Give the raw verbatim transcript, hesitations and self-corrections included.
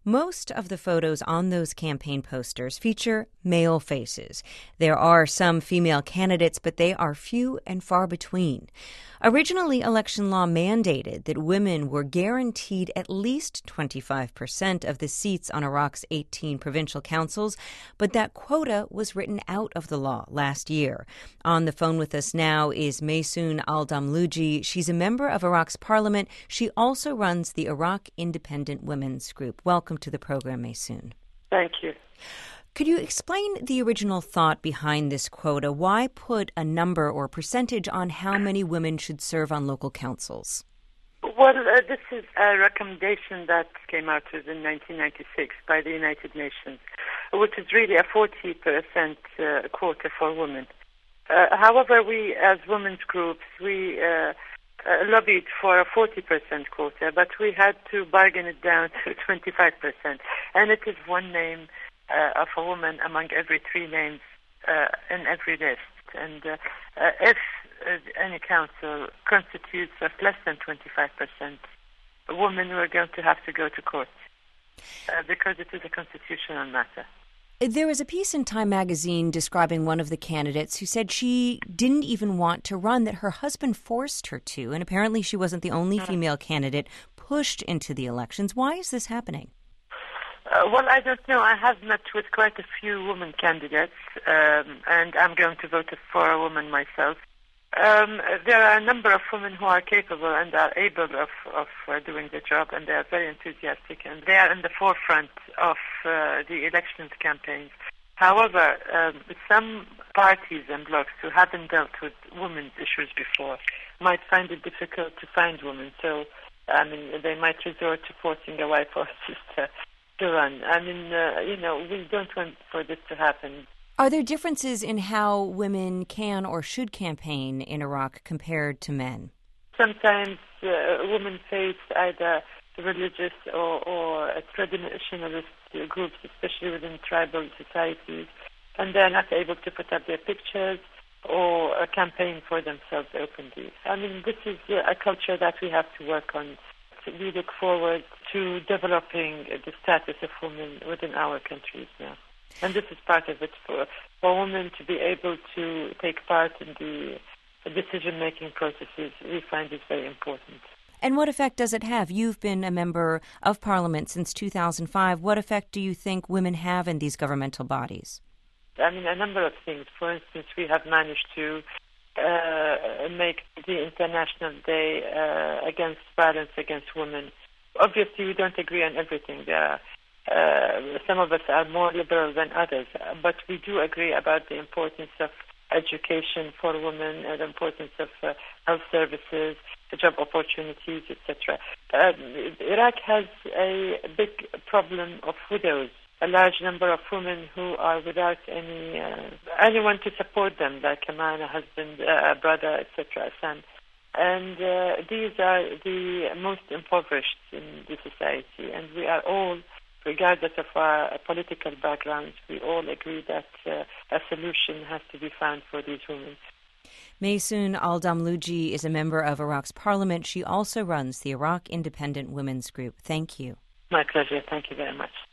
Most of the photos on those campaign posters feature male faces. There are some female candidates, but they are few and far between. Originally, election law mandated that women were guaranteed at least twenty-five percent of the seats on Iraq's eighteen provincial councils, but that quota was written out of the law last year. On the phone with us now is Maysoon Al-Damluji. She's a member of Iraq's parliament. She also runs the Iraq Independent Women's Group. Welcome to the program, Maysoon. Thank you. Could you explain the original thought behind this quota? Why put a number or percentage on how many women should serve on local councils? Well, uh, this is a recommendation that came out in nineteen ninety-six by the United Nations, which is really a forty percent uh, quota for women. Uh, however, we as women's groups, we uh, uh, lobbied for a forty percent quota, but we had to bargain it down to twenty-five percent. And it is one name Uh, of a woman among every three names uh, in every list. And uh, uh, if uh, any council constitutes of less than twenty-five percent, women were going to have to go to court uh, because it is a constitutional matter. There was a piece in Time magazine describing one of the candidates who said she didn't even want to run, that her husband forced her to, and apparently she wasn't the only mm-hmm. female candidate pushed into the elections. Why is this happening? Uh, well, I don't know. I have met with quite a few women candidates, um, and I'm going to vote for a woman myself. Um, there are a number of women who are capable and are able of, of uh, doing the job, and they are very enthusiastic, and they are in the forefront of uh, the elections campaigns. However, um, some parties and blocs who haven't dealt with women's issues before might find it difficult to find women. So, I mean, they might resort to forcing a wife or sister to run. I mean, uh, you know, we don't want for this to happen. Are there differences in how women can or should campaign in Iraq compared to men? Sometimes uh, women face either religious or, or traditionalist groups, especially within tribal societies, and they're not able to put up their pictures or uh, campaign for themselves openly. I mean, this is uh, a culture that we have to work on. We look forward to developing the status of women within our countries now. And this is part of it, for, for women to be able to take part in the decision-making processes. We find it very important. And what effect does it have? You've been a member of Parliament since two thousand five. What effect do you think women have in these governmental bodies? I mean, a number of things. For instance, we have managed to Uh, make the International Day uh, against violence against women. Obviously, we don't agree on everything. There are, uh, some of us are more liberal than others, but we do agree about the importance of education for women and the importance of uh, health services, job opportunities, et cetera. Uh, Iraq has a big problem of widows. A large number of women who are without any uh, anyone to support them, like a man, a husband, uh, a brother, et cetera, a son. And uh, these are the most impoverished in the society. And we are all, regardless of our political backgrounds, we all agree that uh, a solution has to be found for these women. Maysoon Al-Damluji is a member of Iraq's parliament. She also runs the Iraq Independent Women's Group. Thank you. My pleasure. Thank you very much.